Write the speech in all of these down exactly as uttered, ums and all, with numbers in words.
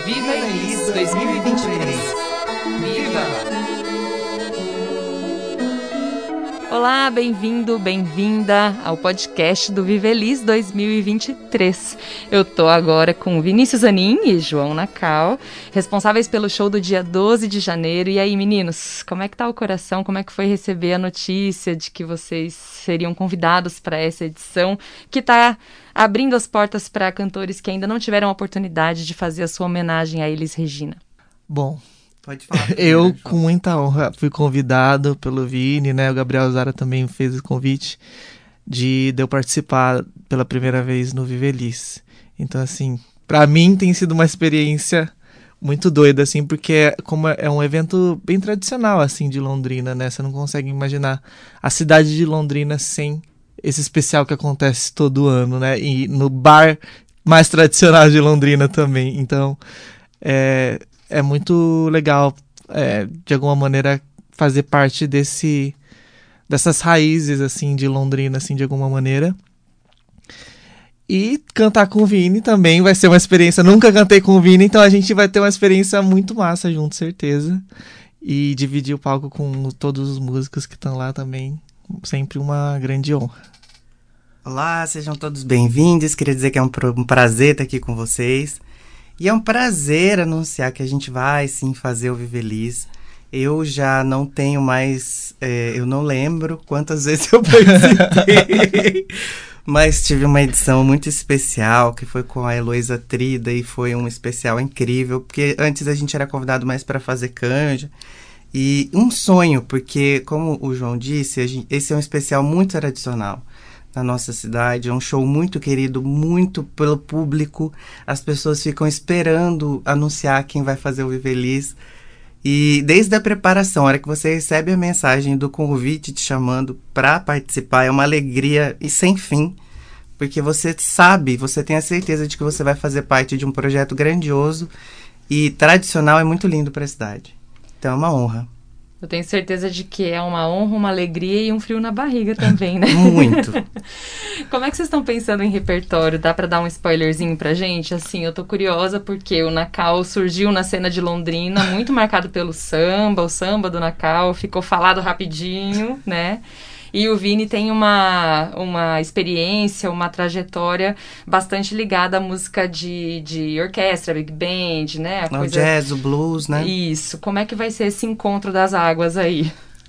Viva Elis dois mil e vinte e três. Viva! Olá, bem-vindo, bem-vinda ao podcast do Viva Elis dois mil e vinte e três. Eu tô agora com Vinícius Zanin e João Nacal, responsáveis pelo show do dia doze de janeiro. E aí, meninos, como é que tá o coração? Como é que foi receber a notícia de que vocês seriam convidados para essa edição, que tá abrindo as portas para cantores que ainda não tiveram a oportunidade de fazer a sua homenagem a Elis Regina? Bom, pode falar. Eu, João. com muita honra, fui convidado pelo Vini, né? O Gabriel Zara também fez o convite de, de eu participar pela primeira vez no Viva Elis. Então, assim, pra mim tem sido uma experiência muito doida, assim, porque como é um evento bem tradicional, assim, de Londrina, né? Você não consegue imaginar a cidade de Londrina sem esse especial que acontece todo ano, né? E no bar mais tradicional de Londrina também. Então, é... É muito legal, é, de alguma maneira, fazer parte desse, dessas raízes, assim, de Londrina, assim, de alguma maneira. E cantar com o Vini também vai ser uma experiência. Nunca cantei com o Vini, então a gente vai ter uma experiência muito massa junto, certeza. E dividir o palco com todos os músicos que estão lá também, sempre uma grande honra. Olá, sejam todos bem-vindos. Queria dizer que é um, um prazer estar aqui com vocês. E é um prazer anunciar que a gente vai, sim, fazer o Viva Elis. Eu já não tenho mais... É, eu não lembro quantas vezes eu participei. Mas tive uma edição muito especial, que foi com a Heloísa Trida, e foi um especial incrível. Porque antes a gente era convidado mais para fazer canja. E um sonho, porque, como o João disse, a gente, esse é um especial muito tradicional na nossa cidade, é um show muito querido, muito pelo público, as pessoas ficam esperando anunciar quem vai fazer o Viva Elis, e desde a preparação, a hora que você recebe a mensagem do convite te chamando para participar, é uma alegria e sem fim, porque você sabe, você tem a certeza de que você vai fazer parte de um projeto grandioso e tradicional, é muito lindo para a cidade, então é uma honra. Eu tenho certeza de que é uma honra, uma alegria e um frio na barriga também, né? Muito. Como é que vocês estão pensando em repertório? Dá pra dar um spoilerzinho pra gente? Assim, eu tô curiosa porque o Nacal surgiu na cena de Londrina, muito marcado pelo samba, o samba do Nacal, ficou falado rapidinho, né? E o Vini tem uma, uma experiência, uma trajetória bastante ligada à música de, de orquestra, big band, né? A o coisa... jazz, o blues, né? Isso. Como é que vai ser esse encontro das águas aí?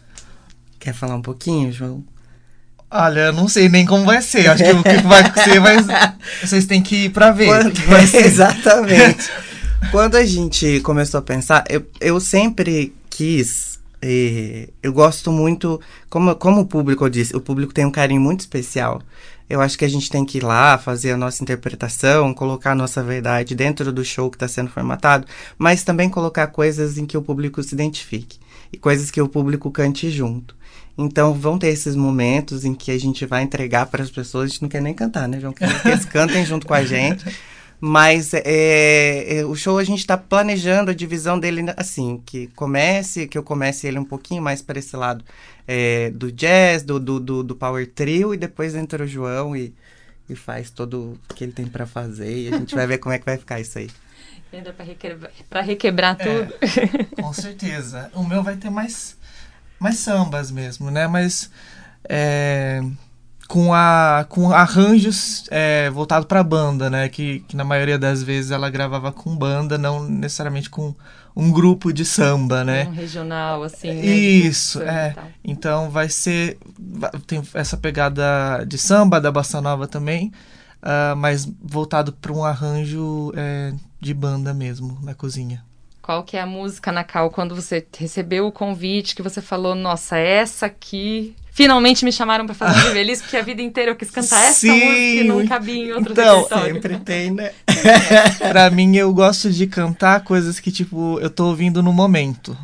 Quer falar um pouquinho, João? Olha, eu não sei nem como vai ser. Acho que o que vai ser, mas vocês têm que ir pra ver. Quando... Vai ser. Exatamente. Quando a gente começou a pensar, eu, eu sempre quis... E eu gosto muito, como, como o público, eu disse, o público tem um carinho muito especial. Eu acho que a gente tem que ir lá, fazer a nossa interpretação, colocar a nossa verdade dentro do show que está sendo formatado, mas também colocar coisas em que o público se identifique e coisas que o público cante junto. Então vão ter esses momentos em que a gente vai entregar para as pessoas, a gente não quer nem cantar, né, João? Quer que eles cantem junto com a gente. Mas é, é, o show a gente está planejando a divisão dele assim, que comece, que eu comece ele um pouquinho mais para esse lado é, do jazz, do, do, do, do power trio, e depois entra o João e, e faz todo o que ele tem para fazer, e a gente vai ver como é que vai ficar isso aí. Ainda para requebrar, pra requebrar tudo. É, com certeza. O meu vai ter mais, mais sambas mesmo, né? Mas... É... Com, a, com arranjos é, voltados para a banda, né? Que, que na maioria das vezes ela gravava com banda, não necessariamente com um grupo de samba, né? Um regional, assim, né? Isso, é. Então vai ser... Tem essa pegada de samba, da bossa nova também, uh, mas voltado para um arranjo é, de banda mesmo, na cozinha. Qual que é a música, Nacal, quando você recebeu o convite, que você falou, nossa, essa aqui... Finalmente me chamaram pra fazer um Viva Elis, porque a vida inteira eu quis cantar essa Sim, música e não cabia em outro então, repertório. Sempre tem, né? Pra mim, eu gosto de cantar coisas que, tipo, eu tô ouvindo no momento.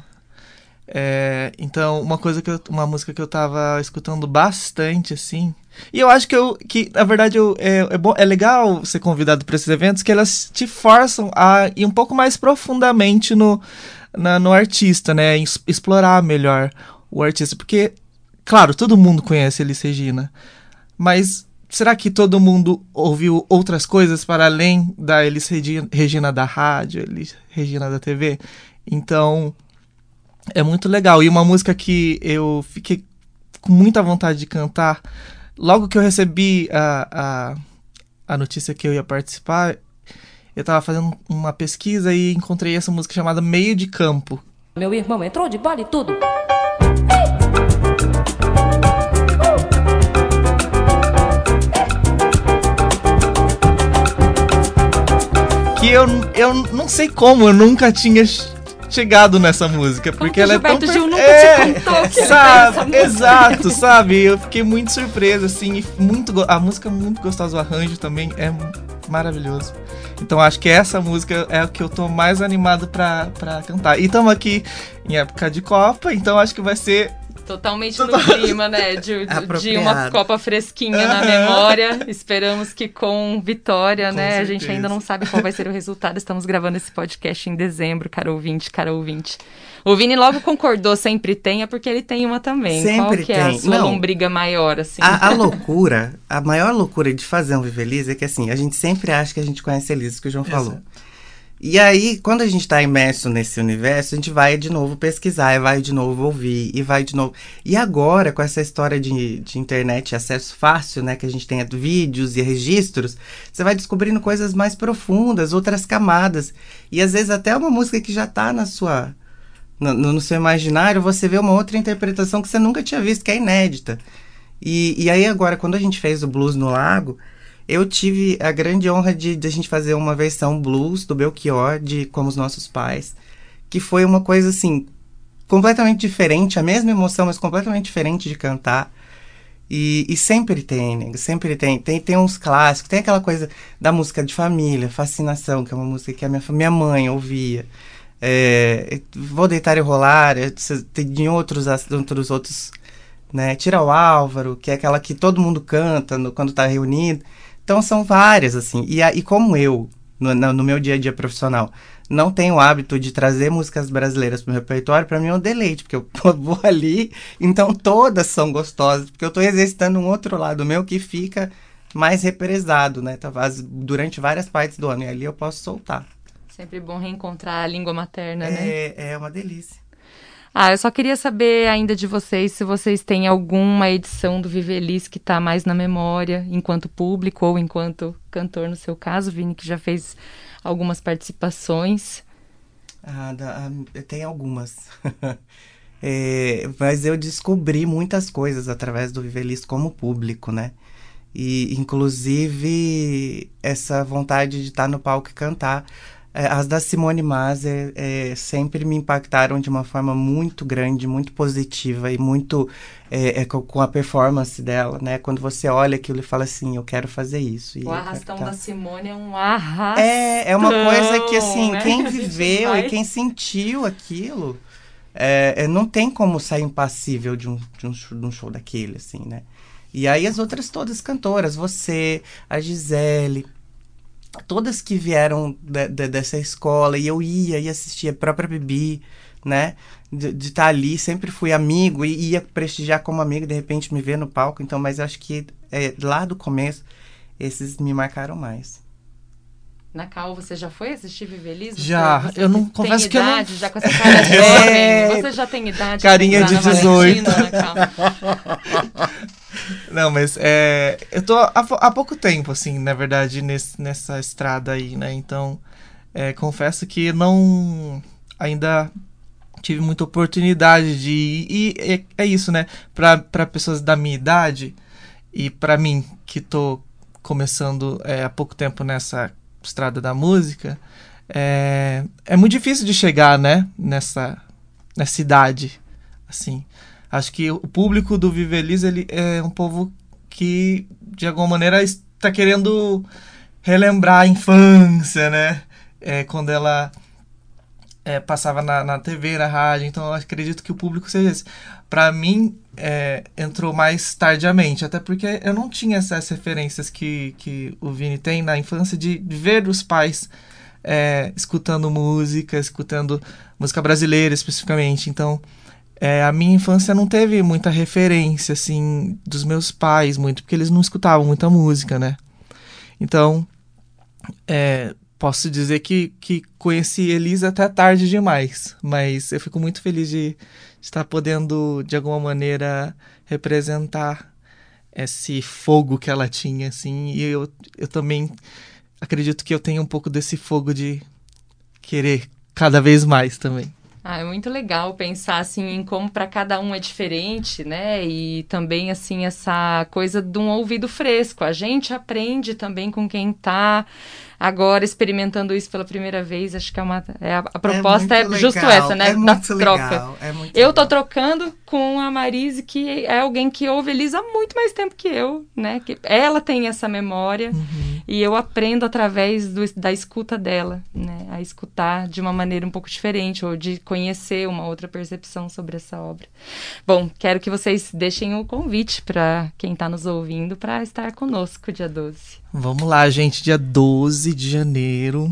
É, então, uma coisa que eu, uma música que eu tava escutando bastante, assim... E eu acho que, eu, que na verdade, eu, é, é, bom, é legal ser convidado pra esses eventos, que elas te forçam a ir um pouco mais profundamente no, na, no artista, né? Explorar melhor o artista, porque... Claro, todo mundo conhece Elis Regina, mas será que todo mundo ouviu outras coisas para além da Elis Regina, Regina da rádio, Elis Regina da T V? Então, é muito legal. E uma música que eu fiquei com muita vontade de cantar, logo que eu recebi a, a, a notícia que eu ia participar, eu tava fazendo uma pesquisa e encontrei essa música chamada Meio de Campo. Meu irmão entrou de bola e tudo. Que eu, eu não sei como, eu nunca tinha chegado nessa música, porque ela é tão... Gilberto Gil nunca é, te contou que sabe, exato, sabe? Eu fiquei muito surpresa, assim, e muito go... a música é muito gostosa, o arranjo também é maravilhoso. Então acho que essa música é o que eu tô mais animado pra, pra cantar. E estamos aqui em época de Copa, então acho que vai ser... Totalmente no clima, né? De, de uma Copa fresquinha na memória. Esperamos que com vitória, com né? certeza. A gente ainda não sabe qual vai ser o resultado. Estamos gravando esse podcast em dezembro, cara ouvinte, cara ouvinte. O Vini logo concordou, sempre tem, é porque ele tem uma também. Sempre qual que tem. é a sua não, lombriga maior, assim? A, a loucura, a maior loucura de fazer um Viva Elis é que, assim, a gente sempre acha que a gente conhece a Elis, que o João falou. Exato. E aí, quando a gente tá imerso nesse universo, a gente vai de novo pesquisar, e vai de novo ouvir, e vai de novo... E agora, com essa história de, de internet, acesso fácil, né, que a gente tem vídeos e registros, você vai descobrindo coisas mais profundas, outras camadas. E às vezes até uma música que já tá na sua, no, no seu imaginário, você vê uma outra interpretação que você nunca tinha visto, que é inédita. E, e aí agora, quando a gente fez o Blues no Lago, eu tive a grande honra de, de a gente fazer uma versão blues do Belchior, de Como os Nossos Pais, que foi uma coisa, assim, completamente diferente, a mesma emoção, mas completamente diferente de cantar. E, e sempre tem, né? Sempre tem. tem. Tem uns clássicos, tem aquela coisa da música de família, Fascinação, que é uma música que a minha, minha mãe ouvia. É, Vou Deitar e Rolar, tem outros, outros, outros, né? Tira o Álvaro, que é aquela que todo mundo canta no, quando tá reunido. Então são várias, assim. E, e como eu, no, no meu dia a dia profissional, não tenho o hábito de trazer músicas brasileiras pro meu repertório, pra mim é um deleite, porque eu vou ali, então todas são gostosas, porque eu tô exercitando um outro lado meu que fica mais represado, né? Durante várias partes do ano, e ali eu posso soltar. Sempre bom reencontrar a língua materna, né? É, é uma delícia. Ah, eu só queria saber ainda de vocês se vocês têm alguma edição do Viva Elis que tá mais na memória, enquanto público ou enquanto cantor, no seu caso, Vini, que já fez algumas participações. Ah, da, tem algumas. é, mas eu descobri muitas coisas através do Viva Elis como público, né? E, inclusive, essa vontade de estar no palco e cantar. As da Simone Maser é, sempre me impactaram de uma forma muito grande, muito positiva e muito é, é, com a performance dela, né? Quando você olha aquilo e fala assim, eu quero fazer isso. E o arrastão da Simone é um arrastão. É, é uma coisa que, assim, né? quem viveu e quem sentiu aquilo, é, não tem como sair impassível de um, de um, show, de um show daquele, assim, né? E aí as outras todas cantoras, você, a Gisele... Todas que vieram de, de, dessa escola, e eu ia e assistia, a própria Bibi, né? De estar tá ali, sempre fui amigo e ia prestigiar como amigo, de repente me ver no palco. Então, mas acho que é, lá do começo, esses me marcaram mais. Na Cal, você já foi assistir Viva Elis? Já, você, você eu não confesso idade, que eu não... já com essa cara jovem, é... você já tem idade? Carinha de dezoito. Valentina, Não, mas é, eu tô há, há pouco tempo, assim, na verdade, nesse, nessa estrada aí, né? Então, é, confesso que não... Ainda tive muita oportunidade de ir. E é, é isso, né? Pra, pra pessoas da minha idade e pra mim, que tô começando é, há pouco tempo nessa estrada da música, é, é muito difícil de chegar, né? Nessa, nessa idade, assim... Acho que o público do Viva Elis, ele é um povo que, de alguma maneira, está querendo relembrar a infância, né? É, quando ela é, passava na, na T V, na rádio. Então, eu acredito que o público seja esse. Para mim, é, entrou mais tardiamente. Até porque eu não tinha essas referências que, que o Vini tem na infância de, de ver os pais é, escutando música, escutando música brasileira, especificamente. Então... é, a minha infância não teve muita referência, assim, dos meus pais, muito, porque eles não escutavam muita música, né? Então, é, posso dizer que, que conheci Elis até tarde demais, mas eu fico muito feliz de estar podendo, de alguma maneira, representar esse fogo que ela tinha, assim, e eu, eu também acredito que eu tenho um pouco desse fogo de querer cada vez mais também. Ah, é muito legal pensar, assim, em como para cada um é diferente, né? E também, assim, essa coisa de um ouvido fresco. A gente aprende também com quem tá agora experimentando isso pela primeira vez. Acho que é uma... É a, a proposta é, é justo essa, né? É da muito troca. legal, é muito eu tô legal. trocando com a Marise, que é alguém que ouve Elis há muito mais tempo que eu, né? Que ela tem essa memória Uhum. e eu aprendo através do, da escuta dela, né? A escutar de uma maneira um pouco diferente ou de conhecer uma outra percepção sobre essa obra. Bom, quero que vocês deixem o convite para quem está nos ouvindo para estar conosco dia doze. Vamos lá, gente, dia doze de janeiro,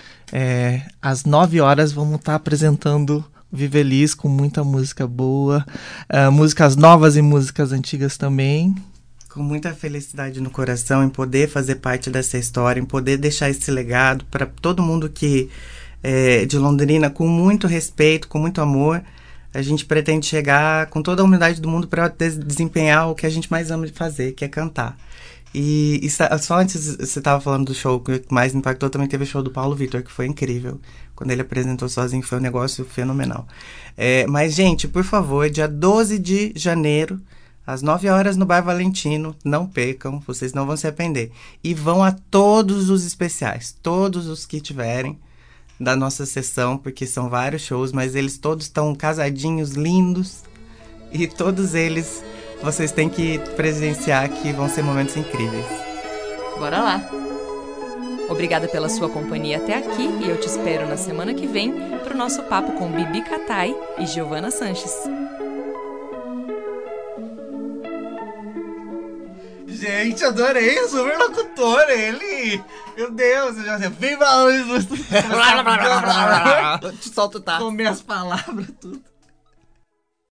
é, às nove horas, vamos estar apresentando Vivelis com muita música boa, uh, músicas novas e músicas antigas também. Com muita felicidade no coração em poder fazer parte dessa história, em poder deixar esse legado para todo mundo que é de Londrina, com muito respeito, com muito amor. A gente pretende chegar com toda a humildade do mundo para desempenhar o que a gente mais ama de fazer, que é cantar. E, e só antes, você estava falando do show que mais me impactou, também teve o show do Paulo Vitor, que foi incrível. Quando ele apresentou sozinho, foi um negócio fenomenal. É, mas, gente, por favor, dia doze de janeiro, às nove horas no Bar Valentino, não percam, vocês não vão se arrepender. E vão a todos os especiais, todos os que tiverem da nossa sessão, porque são vários shows, mas eles todos estão casadinhos, lindos, e todos eles vocês têm que presenciar, que vão ser momentos incríveis. Bora lá! Obrigada pela sua companhia até aqui e eu te espero na semana que vem para o nosso papo com Bibi Catai e Giovana Sanches. Gente, adorei o super locutor, ele! Meu Deus, eu já sei. Viva a luz! Te solto, tá? Comer as palavras, tudo.